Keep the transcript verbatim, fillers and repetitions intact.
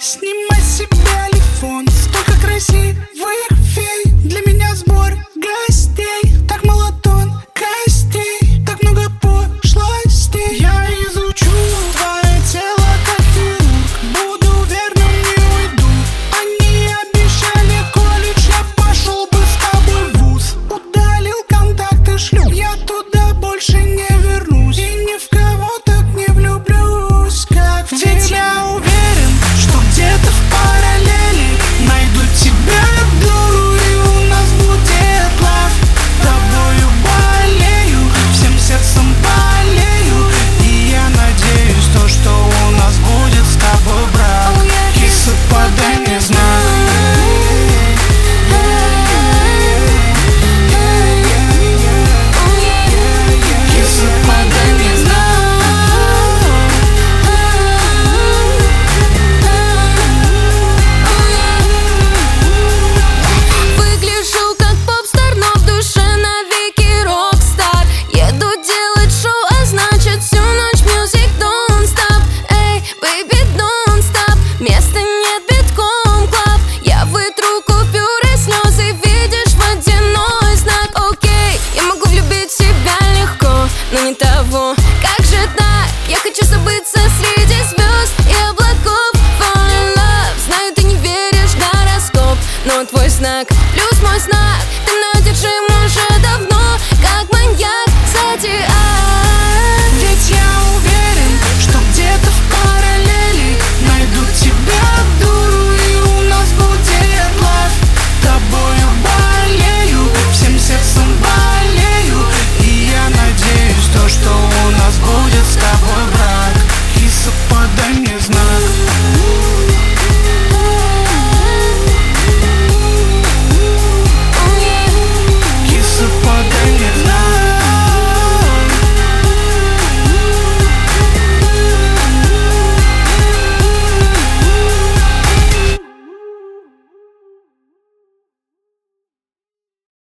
Снимай с себя телефон, столько красивых фей. Для меня сбор гостей, так мало тонкостей, так много пошлостей. Я изучу твое тело как хирург, буду верным, не уйду. Они обещали колледж, я пошел бы с тобой в вуз. Удалил контакты, шлю, я туда больше не вернусь. И ни в кого так не влюблюсь, как в тебя. Уверен, что где-то в параллели найду тебя, дуру, и у нас будет лав. Тобою болею, всем сердцем болею, и я надеюсь, то, что у нас будет с тобой брак. Киса, подай мне знак. Киса, подай мне знак. Выгляжу как попстар, но в душе навеки рок-стар. Еду делать шоу, а значит всю ночь music don't stop. Эй, baby, don't stop. Места нет, битком клаб. Я вытру купюры, слезы, видишь, водяной знак. Окей, я могу влюбить в себя легко, но не того. Как же так? Я хочу забыться среди звезд и облаков. Fall in love. Знаю, ты не веришь в гороскоп, но твой знак